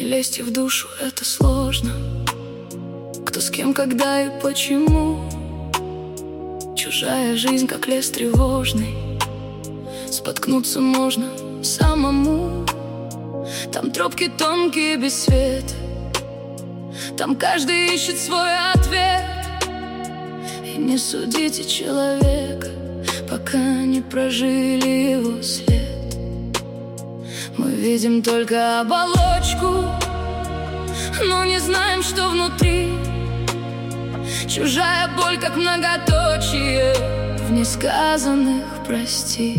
лезьте в душу, это сложно. Кто с кем, когда и почему. Чужая жизнь, как лес тревожный. Споткнуться можно самому. Там тропки тонкие без света. Там каждый ищет свой ответ. И не судите человека, пока не прожили его след. Мы видим только оболочку, но не знаем, что внутри. Чужая боль, как многоточие в несказанных «прости».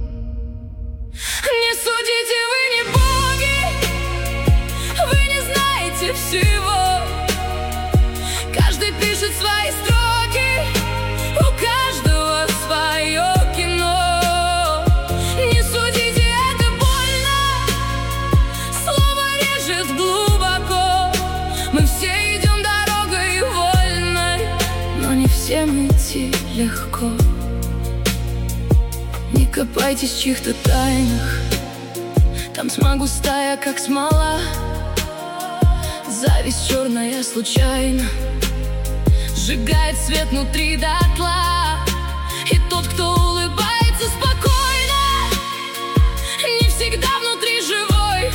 Не судите, вы не боги, вы не знаете всего. Каждый пишет свои строки, у каждого свое кино. Не судите, это больно, слово режет глубоко. Мы все идем дорогой вольной, но не всем идти легко. Не копайтесь в чьих-то тайнах, там тьма густая, как смола. Зависть черная случайно сжигает свет внутри дотла. И тот, кто улыбается спокойно, не всегда внутри живой.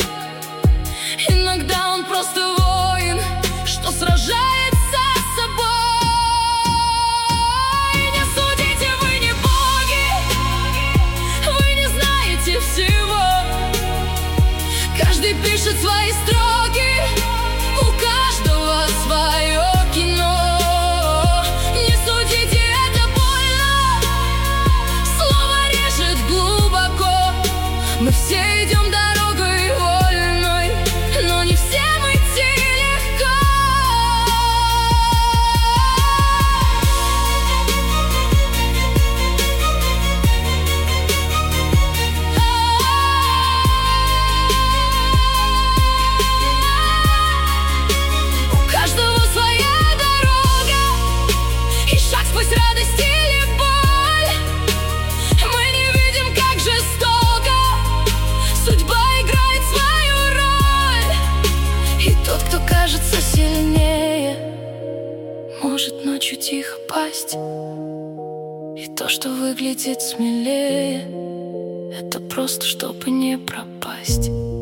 Иногда он просто воин, что сражается с собой. Не судите, вы не боги, вы не знаете всего. Каждый пишет свои строки, у каждого свое кино. Не судите, это больно, слово режет глубоко. Мы все идем дорогой вольной, но не всем идти легко. У каждого своя дорога, и шаг сквозь радость или боль. Мы не видим, как жестоко судьба играет свою роль. И тот, кто кажется сильнее, может ночью тихо пасть. И то, что выглядит смелее, это просто чтобы не пропасть.